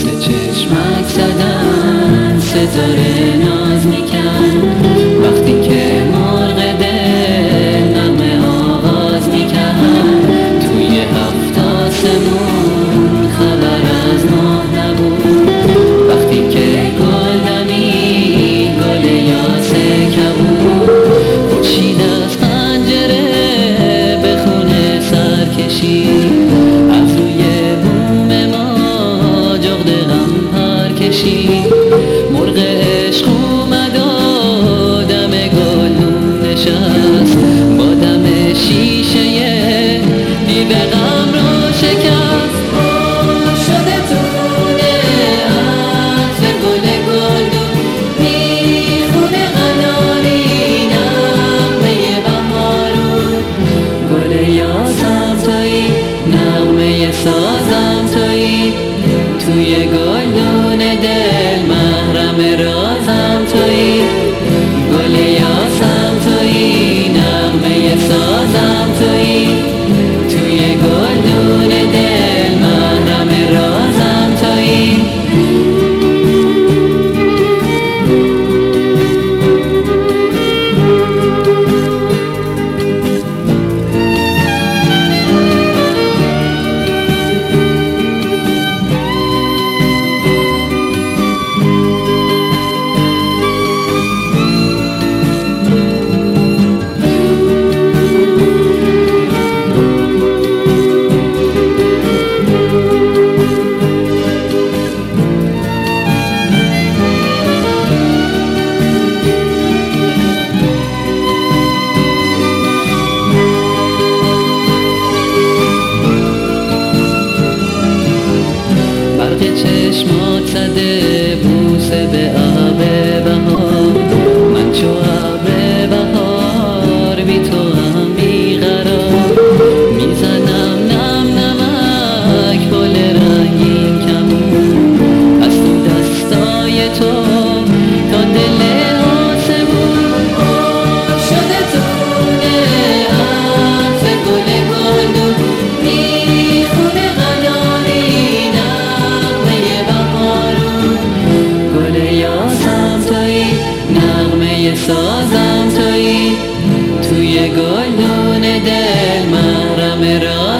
واسه چشمک زدن ستاره ناز میکرد وقتی که مرغ دل نغمه آواز میکرد توی هفت آسمون خبر از ماه نبود وقتی که گل دمید گل یاس کبود خورشید از پنجره به خونه سر کشید از روی بوم ما جغد غم پر کشید مرغ عشق اومد و دم گلدون نشست با دم شیشه دیو غم رو شکست شده تونه عطر گل گلدون میخونه قناری نغمه بهارون گل یاسم تویی نغمه سازم تویی توی گلدون دل محرم رازم تویی گل یاسم تویی نغمه سازم تویی توی گلدون دل محرم رازم تویی چشمات زده بوسه به آب بهار من چو آب بهار بی تو هم بیقرار میزنم نم نمک پل رنگین کمون از تو دستای تو تا دل آسمون شده تونه عطر گل گلدون میخونه قناری نغمه سازم تویی توی گلدون دل محرم را